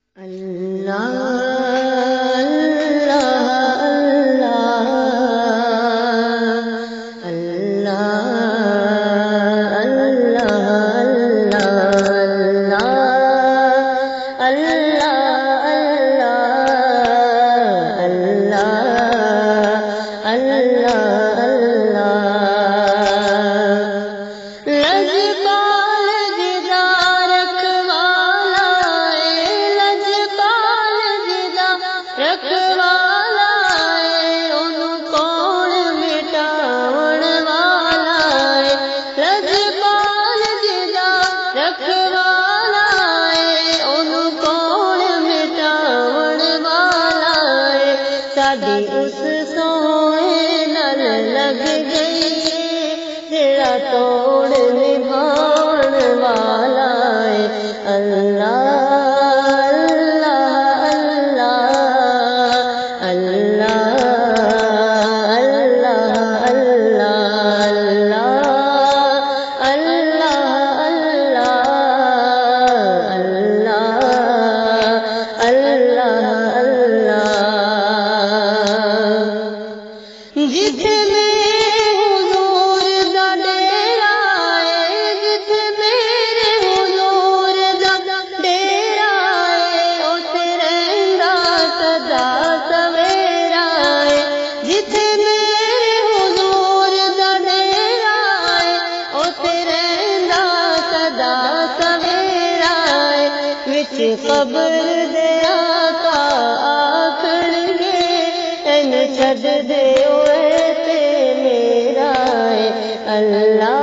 اللہ اس سونے نل لگ گئی جڑا توڑ نبھان والا ہے اللہ قبر دے آقا آکھن گے این چھڈ دے اوے تے میرا ہے اللہ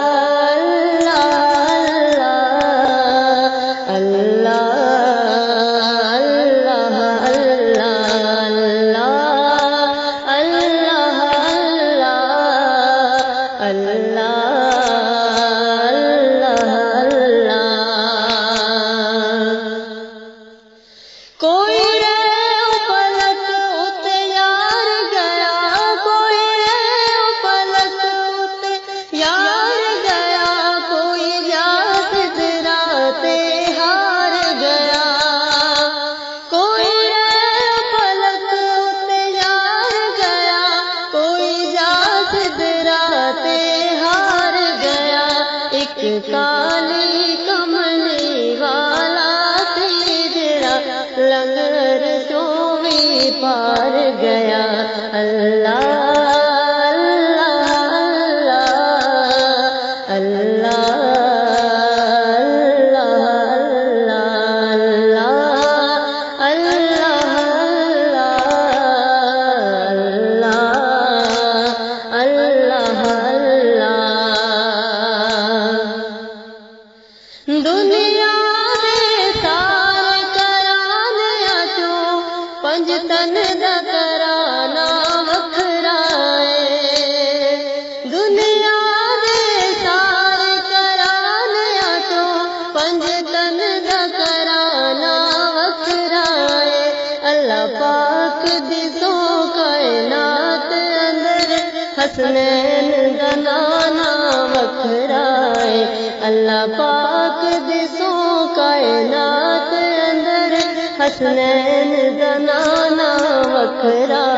کالی کملی والا تیرا لنگر چویں پار گیا اللہ دنیا دے سارے کرانیاں چوں پنج تن دا کرانا وکھرا ہے دنیا دے سارے کرانیاں چوں پنج تن دا کرانا وکھرا ہے اللہ پاک دی سو کائنات اندر حسنین دا نانا وکھرا ہے اللہ پاک دی سو کائنات اندر حسنین دا نانا وکھرا